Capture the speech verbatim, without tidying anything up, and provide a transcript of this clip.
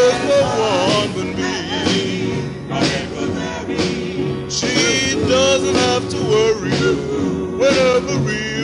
cares for one but me. She doesn't have to worry whenever we